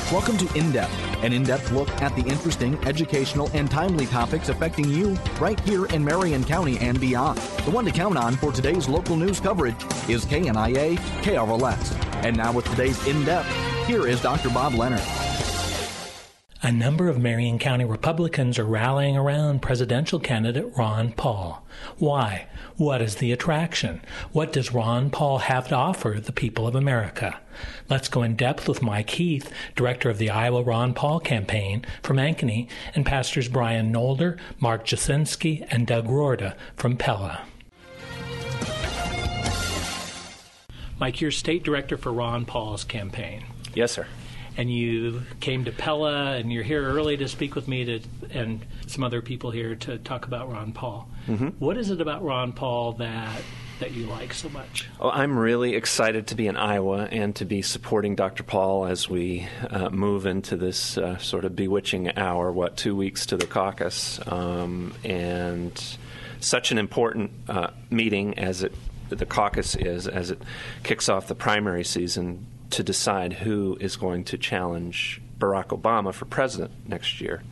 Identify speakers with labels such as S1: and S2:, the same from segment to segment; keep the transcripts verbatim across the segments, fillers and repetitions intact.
S1: Welcome to In Depth, an in-depth look at the interesting, educational, and timely topics affecting you right here in Marion County and beyond. The one to count on for today's local news coverage is K N I A K R L S. And now with today's In Depth, here is Doctor Bob Leonard.
S2: A number of Marion County Republicans are rallying around presidential candidate Ron Paul. Why? What is the attraction? What does Ron Paul have to offer the people of America? Let's go in depth with Mike Heath, director of the Iowa Ron Paul campaign from Ankeny, and pastors Brian Nolder, Mark Jasinski, and Doug Rorda from Pella. Mike, you're state director for Ron Paul's campaign.
S3: Yes, sir.
S2: And you came to Pella, and you're here early to speak with me to, and some other people here to talk about Ron Paul. Mm-hmm. What is it about Ron Paul that that you like so much?
S3: Oh, I'm really excited to be in Iowa and to be supporting Doctor Paul as we uh, move into this uh, sort of bewitching hour, what, two weeks to the caucus, um, and such an important uh, meeting as it the caucus is, as it kicks off the primary season, to decide who is going to challenge Barack Obama for president next year.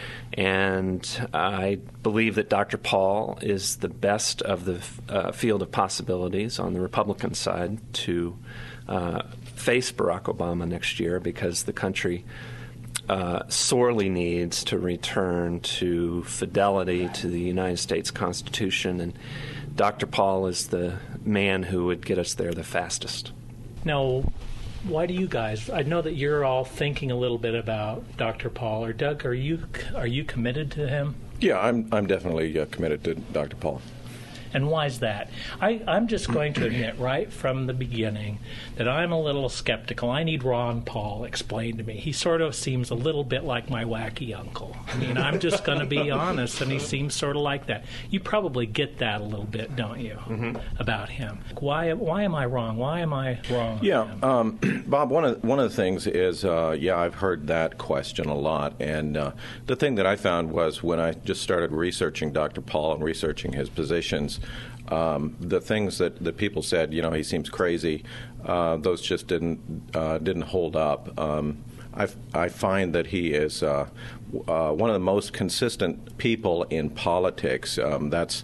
S3: And I believe that Doctor Paul is the best of the uh, field of possibilities on the Republican side to uh, face Barack Obama next year, because the country uh, sorely needs to return to fidelity to the United States Constitution, and Doctor Paul is the man who would get us there the fastest.
S2: Now, why do you guys, I know that you're all thinking a little bit about Doctor Paul, or Doug, are you are you committed to him?
S4: Yeah, I'm I'm definitely uh, committed to Doctor Paul.
S2: And why is that? I, I'm just going to admit right from the beginning that I'm a little skeptical. I need Ron Paul explained to me. He sort of seems a little bit like my wacky uncle. I mean, I'm just going to be honest, and he seems sort of like that. You probably get that a little bit, don't you, mm-hmm. about him? Why Why am I wrong? Why am I wrong?
S4: Yeah, um, Bob, one of, one of the things is, uh, yeah, I've heard that question a lot. And uh, the thing that I found was when I just started researching Doctor Paul and researching his positions, Um, the things that, that people said, you know, he seems crazy, uh, those just didn't uh, didn't hold up. Um, I, I find that he is uh, uh, one of the most consistent people in politics. Um, that's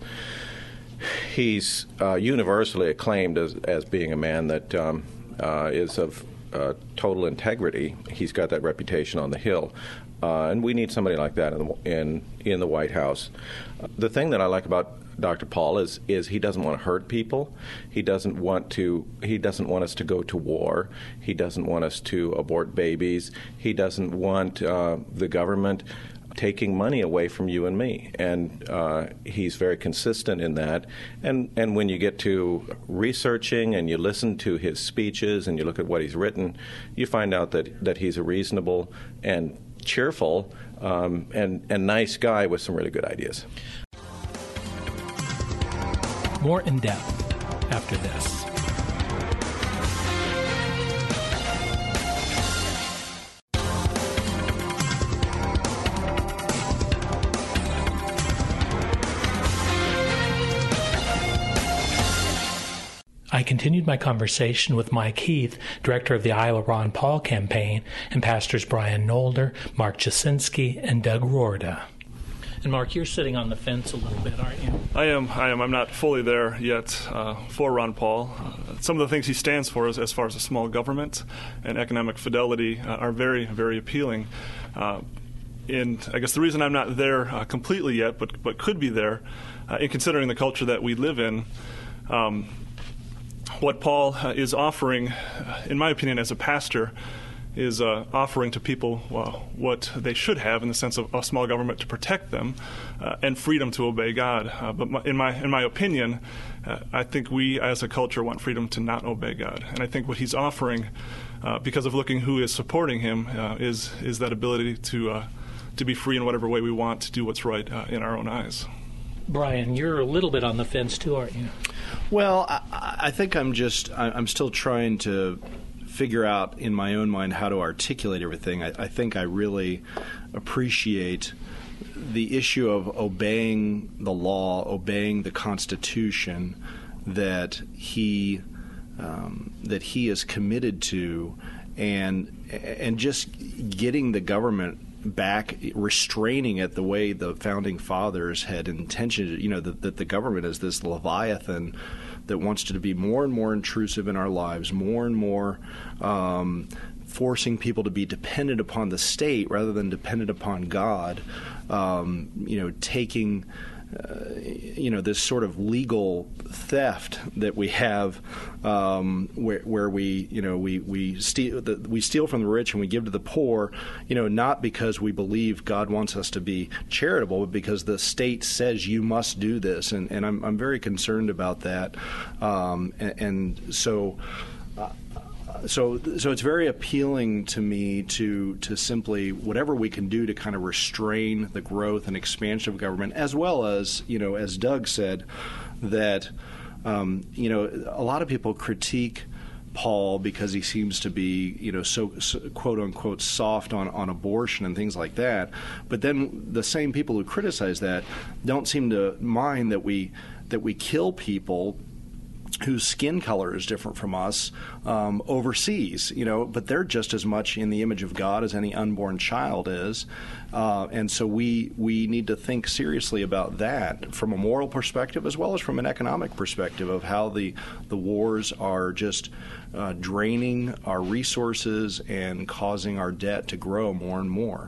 S4: he's uh, universally acclaimed as as being a man that um, uh, is of uh, total integrity. He's got that reputation on the Hill. Uh, and we need somebody like that in the, in, in the White House. Uh, the thing that I like about Doctor Paul is is he doesn't want to hurt people. He doesn't want to. He doesn't want us to go to war. He doesn't want us to abort babies. He doesn't want uh, the government taking money away from you and me. And uh, he's very consistent in that. And and when you get to researching and you listen to his speeches and you look at what he's written, you find out that that he's a reasonable and cheerful um, and and nice guy with some really good ideas.
S2: More in depth after this. I continued my conversation with Mike Heath, director of the Iowa Ron Paul campaign, and pastors Brian Nolder, Mark Jasinski, and Doug Rorda. And Mark, you're sitting on the fence a little bit, aren't you?
S5: I am. I am. I'm not fully there yet uh, for Ron Paul. Uh, some of the things he stands for, as, as far as a small government and economic fidelity, uh, are very, very appealing. Uh, and I guess the reason I'm not there uh, completely yet, but but could be there, uh, in considering the culture that we live in, um, what Paul uh, is offering, uh, in my opinion, as a pastor, is uh, offering to people well, what they should have in the sense of a small government to protect them uh, and freedom to obey God. Uh, but my, in my in my opinion, uh, I think we as a culture want freedom to not obey God. And I think what he's offering, uh, because of looking who is supporting him, uh, is is that ability to uh, to be free in whatever way we want, to do what's right uh, in our own eyes.
S2: Brian, you're a little bit on the fence too, aren't you?
S6: Well, I, I think I'm just I'm still trying to figure out in my own mind how to articulate everything. I, I think I really appreciate the issue of obeying the law, obeying the Constitution that he um, that he is committed to, and and just getting the government back, restraining it the way the founding fathers had intentioned, you know, that, that the government is this leviathan that wants to be more and more intrusive in our lives, more and more um, forcing people to be dependent upon the state rather than dependent upon God, um, you know, taking Uh, you know, this sort of legal theft that we have, um, where, where we, you know, we we steal the, we steal from the rich and we give to the poor, you know, not because we believe God wants us to be charitable, but because the state says you must do this, and, and I'm I'm very concerned about that, um, and, and so. Uh, So, so it's very appealing to me to to simply whatever we can do to kind of restrain the growth and expansion of government, as well as, you know, as Doug said, that um, you know, a lot of people critique Paul because he seems to be, you know, so, so quote unquote soft on, on abortion and things like that. But then the same people who criticize that don't seem to mind that we that we kill people whose skin color is different from us um, overseas, you know, but they're just as much in the image of God as any unborn child is. Uh, and so we we need to think seriously about that from a moral perspective as well as from an economic perspective of how the, the wars are just uh, draining our resources and causing our debt to grow more and more.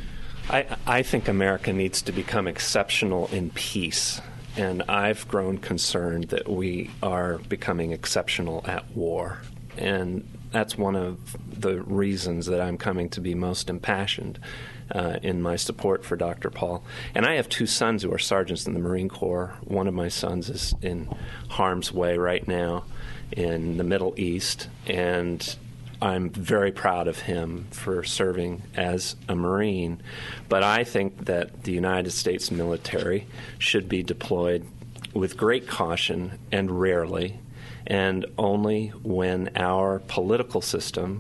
S3: I, I think America needs to become exceptional in peace. And I've grown concerned that we are becoming exceptional at war. And that's one of the reasons that I'm coming to be most impassioned uh, in my support for Doctor Paul. And I have two sons who are sergeants in the Marine Corps. One of my sons is in harm's way right now in the Middle East, and I'm very proud of him for serving as a Marine, but I think that the United States military should be deployed with great caution and rarely, and only when our political system,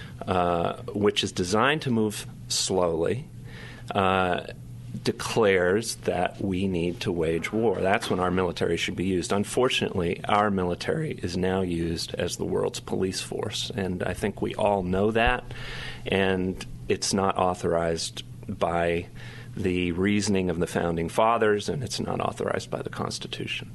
S3: uh, which is designed to move slowly, uh, declares that we need to wage war. That's when our military should be used. Unfortunately, our military is now used as the world's police force, and I think we all know that, and it's not authorized by the reasoning of the Founding Fathers, and it's not authorized by the Constitution.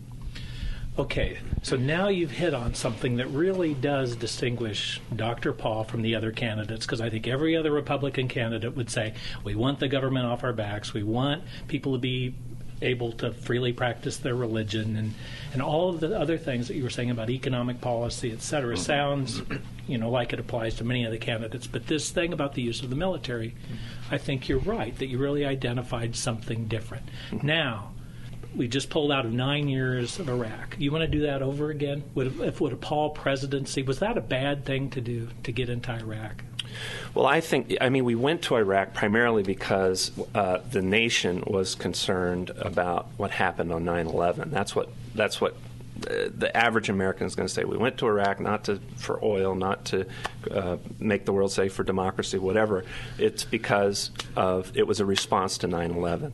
S2: Okay, so now you've hit on something that really does distinguish Doctor Paul from the other candidates, because I think every other Republican candidate would say, we want the government off our backs, we want people to be able to freely practice their religion, and, and all of the other things that you were saying about economic policy, et cetera, sounds, you know, like it applies to many of the candidates. But this thing about the use of the military, I think you're right, that you really identified something different. Now, we just pulled out of nine years of Iraq. You want to do that over again? Would, if would a Paul presidency, was that a bad thing to do, to get into Iraq?
S3: Well, I think, I mean, we went to Iraq primarily because uh, the nation was concerned about what happened on nine eleven. That's what, that's what uh, the average American is going to say. We went to Iraq not to for oil, not to uh, make the world safe for democracy, whatever. It's because of, it was a response to nine eleven.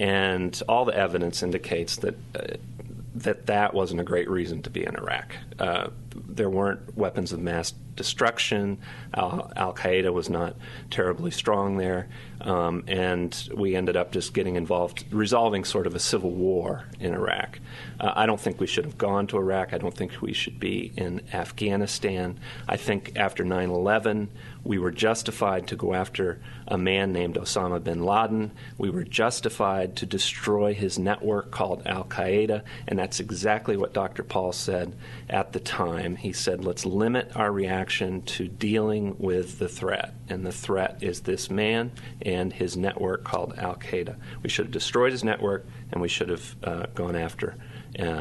S3: And all the evidence indicates that uh, that that wasn't a great reason to be in Iraq. Uh, there weren't weapons of mass destruction. Al- Al-Qaeda was not terribly strong there. Um, and we ended up just getting involved, resolving sort of a civil war in Iraq. Uh, I don't think we should have gone to Iraq. I don't think we should be in Afghanistan. I think after nine eleven, we were justified to go after a man named Osama bin Laden. We were justified to destroy his network called Al-Qaeda, and that's exactly what Doctor Paul said at the time. He said, let's limit our reaction to dealing with the threat, and the threat is this man and his network called Al-Qaeda. We should have destroyed his network, and we should have uh, gone after uh,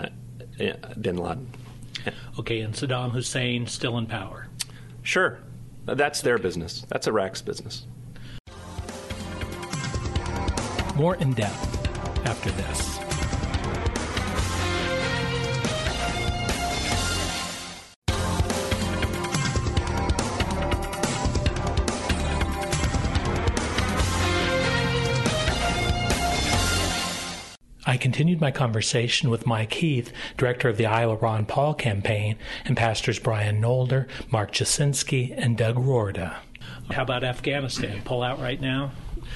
S3: bin Laden.
S2: Okay, and Saddam Hussein still in power?
S3: Sure. That's their business. That's Iraq's business.
S2: More in depth after this. I continued my conversation with Mike Heath, director of the Iowa Ron Paul campaign, and pastors Brian Nolder, Mark Jasinski, and Doug Rorda. How about Afghanistan? Pull out right now?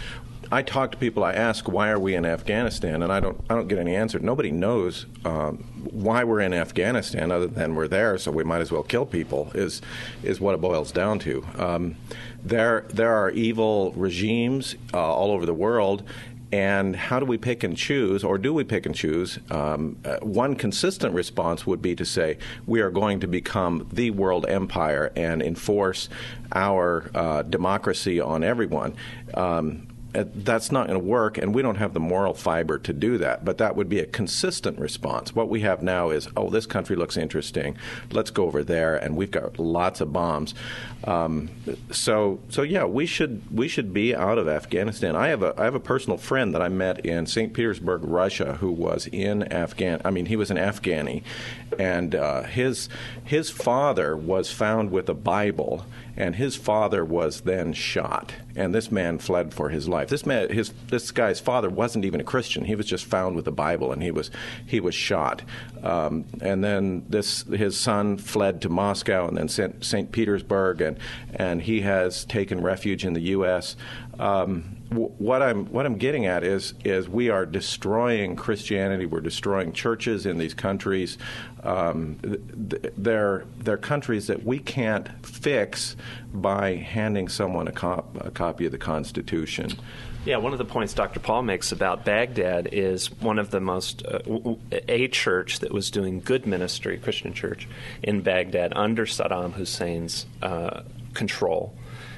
S4: I talk to people. I ask, why are we in Afghanistan? And I don't I don't get any answer. Nobody knows um, why we're in Afghanistan other than we're there, so we might as well kill people, is is what it boils down to. Um, there, there are evil regimes uh, all over the world. And how do we pick and choose, or do we pick and choose? Um, uh, one consistent response would be to say we are going to become the world empire and enforce our uh, democracy on everyone. Um, That's not going to work, and we don't have the moral fiber to do that. But that would be a consistent response. What we have now is, oh, this country looks interesting. Let's go over there, and we've got lots of bombs. Um, so, so yeah, we should we should be out of Afghanistan. I have a I have a personal friend that I met in Saint Petersburg, Russia, who was in Afghan. I mean, he was an Afghani, and uh, his his father was found with a Bible. And his father was then shot, and this man fled for his life. This man, his this guy's father wasn't even a Christian. He was just found with the Bible, and he was he was shot. Um, and then this his son fled to Moscow, and then Saint Petersburg, and and he has taken refuge in the U S Um, What I'm what I'm getting at is is we are destroying Christianity. We're destroying churches in these countries. Um, they're they're countries that we can't fix by handing someone a, cop, a copy of the Constitution.
S3: Yeah, one of the points Doctor Paul makes about Baghdad is one of the most, uh, a church that was doing good ministry, Christian church, in Baghdad under Saddam Hussein's uh, control.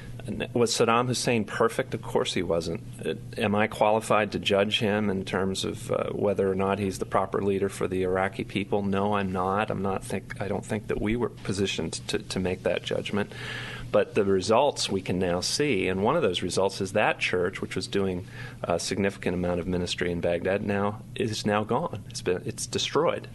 S3: Was Saddam Hussein perfect? Of course he wasn't. Am I qualified to judge him in terms of uh, whether or not he's the proper leader for the Iraqi people? No, I'm not. I'm not think. I don't think that we were positioned to, to make that judgment. But the results we can now see, and one of those results is that church, which was doing a significant amount of ministry in Baghdad, now is now gone. It's been it's destroyed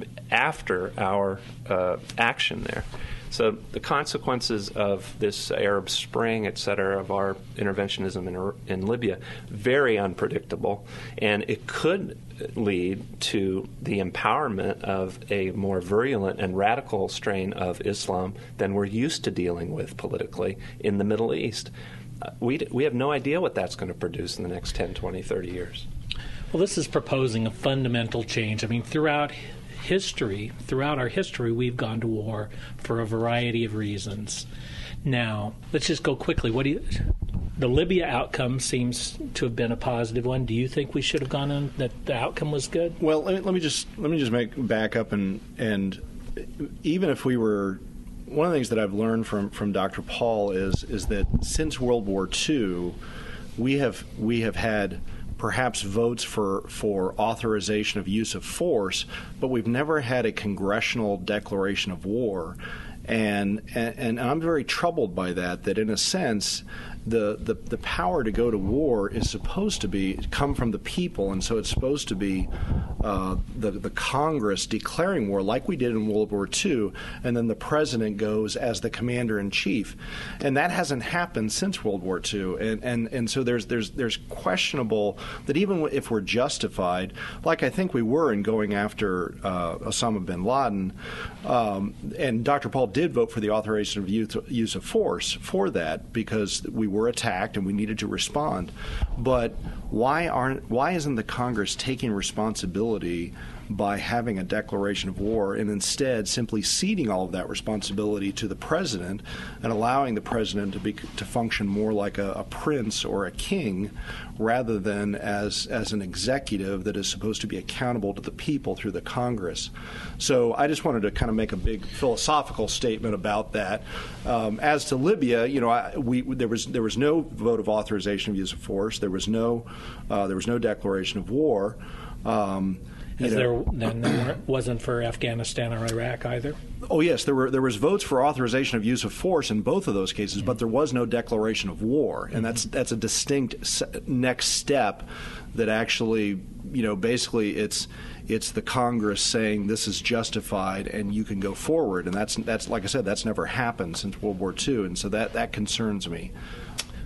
S3: after our uh, action there. So the consequences of this Arab Spring, et cetera, of our interventionism in, in Libya, very unpredictable, and it could lead to the empowerment of a more virulent and radical strain of Islam than we're used to dealing with politically in the Middle East. Uh, we, we have no idea what that's going to produce in the next ten, twenty, thirty years.
S2: Well, this is proposing a fundamental change. I mean, throughout history, throughout our history, we've gone to war for a variety of reasons. Now, let's just go quickly. What do you, the Libya outcome seems to have been a positive one. Do you think we should have gone on, that the outcome was good?
S6: Well, let me, let me just let me just make back up and and even if we were, one of the things that I've learned from from Doctor Paul is is that since World War Two, we have we have had perhaps votes for, for authorization of use of force, but we've never had a congressional declaration of war. And, and, and I'm very troubled by that, that in a sense, the, the, the power to go to war is supposed to be come from the people, and so it's supposed to be uh, the, the Congress declaring war like we did in World War Two, and then the president goes as the commander-in-chief. And that hasn't happened since World War Two. And, and, and so there's, there's, there's questionable that even if we're justified, like I think we were in going after uh, Osama bin Laden, um, and Doctor Paul did vote for the authorization of use, use of force for that because we were attacked and we needed to respond. But why aren't why isn't the Congress taking responsibility by having a declaration of war and instead simply ceding all of that responsibility to the president and allowing the president to be to function more like a, a prince or a king rather than as as an executive that is supposed to be accountable to the people through the Congress? So I just wanted to kind of make a big philosophical statement about that. Um, as to Libya, you know, I, we there was there was no vote of authorization of use of force. There was no uh, there was no declaration of war. Um,
S2: Is there, then there wasn't for Afghanistan or Iraq either?
S6: Oh, yes. There were there was votes for authorization of use of force in both of those cases, mm-hmm. but there was no declaration of war. And mm-hmm. that's that's a distinct se- next step that actually, you know, basically it's it's the Congress saying this is justified and you can go forward. And that's, that's like I said, that's never happened since World War Two. And so that, that concerns me.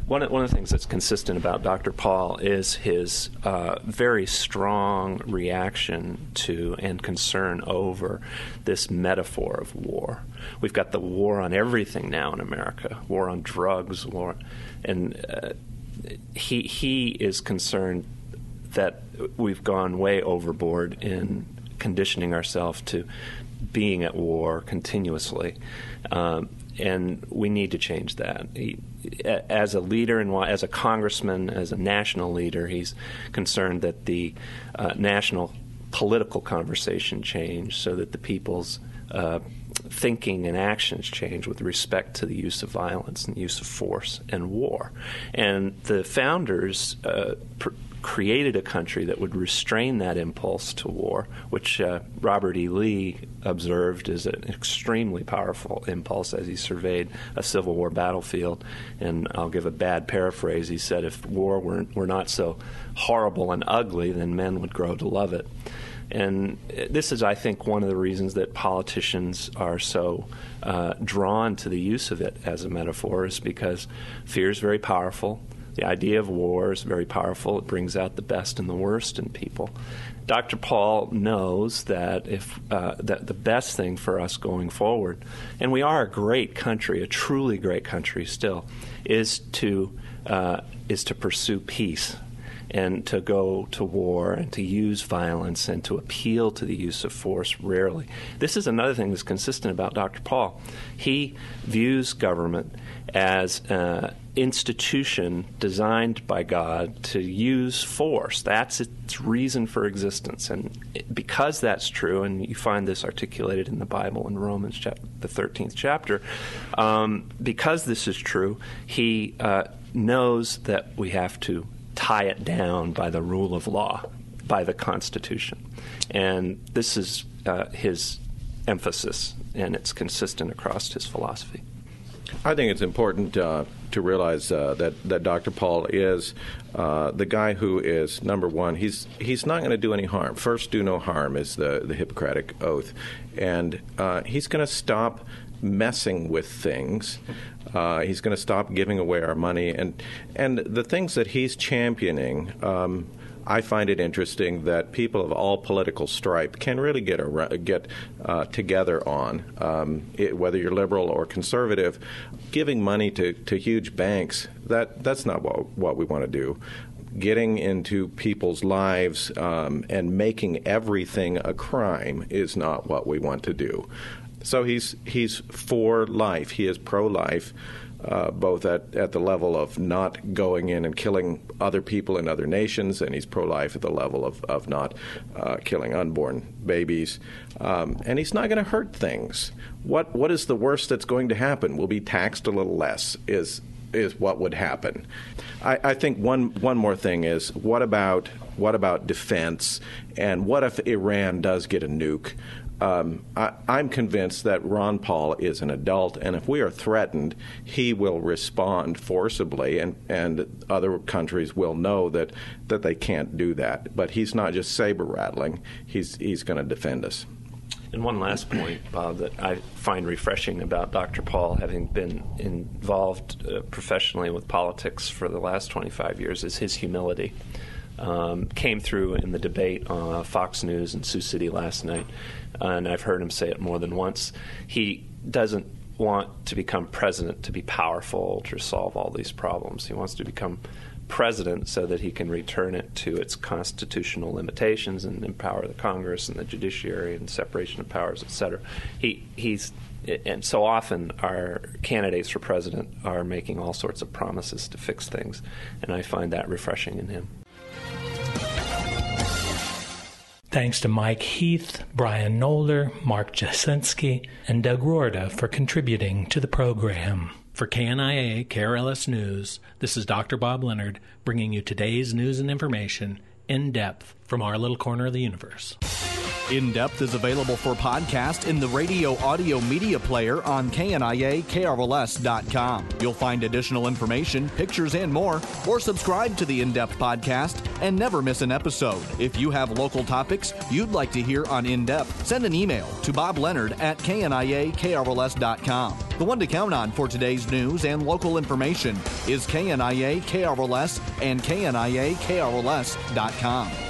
S3: one of, one of the things that's consistent about Doctor Paul is his uh, very strong reaction to and concern over this metaphor of war. We've got the war on everything now in America, war on drugs, war, and uh, he he is concerned that we've gone way overboard in conditioning ourselves to being at war continuously. Um, And we need to change that. He, as a leader, and as a congressman, as a national leader, he's concerned that the uh, national political conversation change so that the people's uh, thinking and actions change with respect to the use of violence and the use of force and war. And the founders uh, pr- created a country that would restrain that impulse to war, which uh, Robert E. Lee observed as an extremely powerful impulse as he surveyed a Civil War battlefield. And I'll give a bad paraphrase. He said, if war were, were not so horrible and ugly, then men would grow to love it. And this is, I think, one of the reasons that politicians are so uh, drawn to the use of it as a metaphor, is because fear is very powerful. The idea of war is very powerful. It brings out the best and the worst in people. Doctor Paul knows that if uh, that the best thing for us going forward, and we are a great country, a truly great country still, is to uh, is to pursue peace and to go to war and to use violence and to appeal to the use of force rarely. This is another thing that's consistent about Doctor Paul. He views government as an institution designed by God to use force. That's its reason for existence. And because that's true, and you find this articulated in the Bible in Romans chapter, the thirteenth chapter, um, because this is true, he uh, knows that we have to tie it down by the rule of law, by the Constitution. And this is uh, his emphasis, and it's consistent across his philosophy.
S4: I think it's important uh, to realize uh, that, that Doctor Paul is uh, the guy who is, number one, he's he's not going to do any harm. First, do no harm is the, the Hippocratic Oath. And uh, he's going to stop messing with things. Uh, he's going to stop giving away our money. And, and the things that he's championing, um, I find it interesting that people of all political stripe can really get a, get uh, together on, um, it, whether you're liberal or conservative. Giving money to, to huge banks, that that's not what, what we want to do. Getting into people's lives um, and making everything a crime is not what we want to do. So he's he's for life. He is pro-life. Uh, both at, at the level of not going in and killing other people in other nations, and he's pro-life at the level of, of not uh, killing unborn babies. Um, and he's not going to hurt things. What What is the worst that's going to happen? We'll be taxed a little less is is what would happen. I, I think one one more thing is, what about what about defense, and what if Iran does get a nuke? Um, I, I'm convinced that Ron Paul is an adult, and if we are threatened, he will respond forcibly, and, and other countries will know that, that they can't do that. But he's not just saber-rattling. He's, he's going to defend us.
S3: And one last point, Bob, that I find refreshing about Doctor Paul, having been involved uh, professionally with politics for the last twenty-five years, is his humility. Um, came through in the debate on Fox News in Sioux City last night, and I've heard him say it more than once. He doesn't want to become president to be powerful, to solve all these problems. He wants to become president so that he can return it to its constitutional limitations and empower the Congress and the judiciary and separation of powers, et cetera. He, he's And so often our candidates for president are making all sorts of promises to fix things, and I find that refreshing in him.
S2: Thanks to Mike Heath, Brian Nolder, Mark Jasinski, and Doug Rorda for contributing to the program. For K N I A K R L S News, this is Doctor Bob Leonard bringing you today's news and information in depth from our little corner of the universe.
S1: In Depth is available for podcast in the radio audio media player on K N I A K R L S dot com. You'll find additional information, pictures, and more, or subscribe to the In Depth podcast and never miss an episode. If you have local topics you'd like to hear on In Depth, send an email to Bob Leonard at K N I A K R L S dot com. The one to count on for today's news and local information is K N I A K R L S and K N I A K R L S dot com.